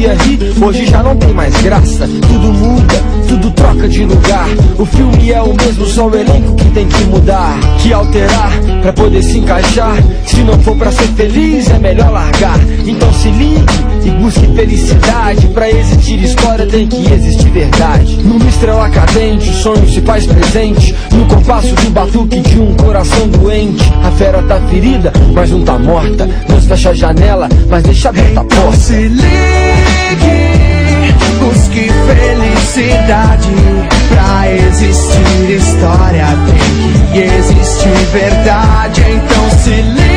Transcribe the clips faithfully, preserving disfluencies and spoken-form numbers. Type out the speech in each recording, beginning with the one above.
fazia rir, hoje já não tem mais graça. Tudo muda, tudo troca de lugar. O filme é o mesmo, só o elenco que tem que mudar, que alterar, pra poder se encaixar. Se não for pra ser feliz, é melhor largar. Então se ligue e busque felicidade. Pra existir história tem que existir verdade. Numa estrela cadente, o sonho se faz presente, no compasso do batuque de um coração doente. A fera tá ferida, mas não tá morta. Não fecha a janela, mas deixa aberta a porta. Então se ligue, busque felicidade. Pra existir história tem que existir verdade. Então se ligue,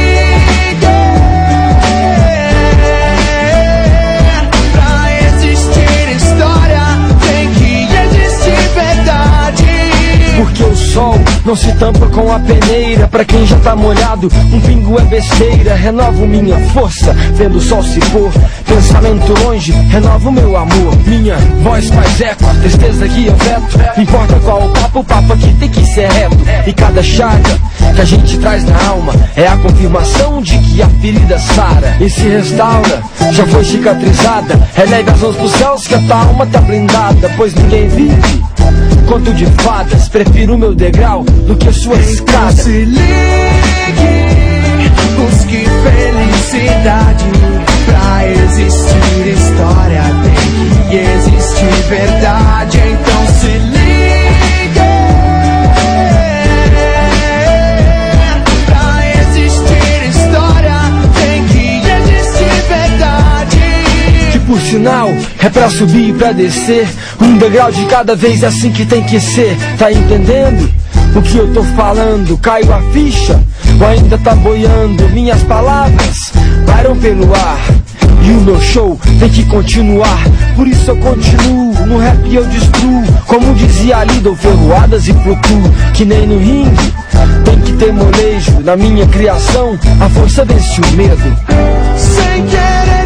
porque o sol não se tampa com a peneira. Pra quem já tá molhado, um pingo é besteira. Renovo minha força, vendo o sol se pôr. Pensamento longe, renovo meu amor. Minha voz faz eco, a tristeza que eu veto. Não importa qual o papo, o papo aqui tem que ser reto. E cada chaga que a gente traz na alma é a confirmação de que a ferida sara e se restaura, já foi cicatrizada. Eleve as mãos pros céus que a tua alma tá blindada. Pois ninguém vive conto de fadas, prefiro o meu degrau do que a sua escada. Então se ligue, busque felicidade. Pra existir história tem que existir verdade. Então se ligue, pra existir história tem que existir verdade. Que por sinal é pra subir e pra descer, um degrau de cada vez, é assim que tem que ser. Tá entendendo o que eu tô falando? Caiu a ficha ou ainda tá boiando? Minhas palavras param pelo ar e o meu show tem que continuar. Por isso eu continuo, no rap eu destruo. Como dizia Lido, ferroadas e flutuo. Que nem no ringue, tem que ter molejo. Na minha criação, a força vence o medo. Sem querer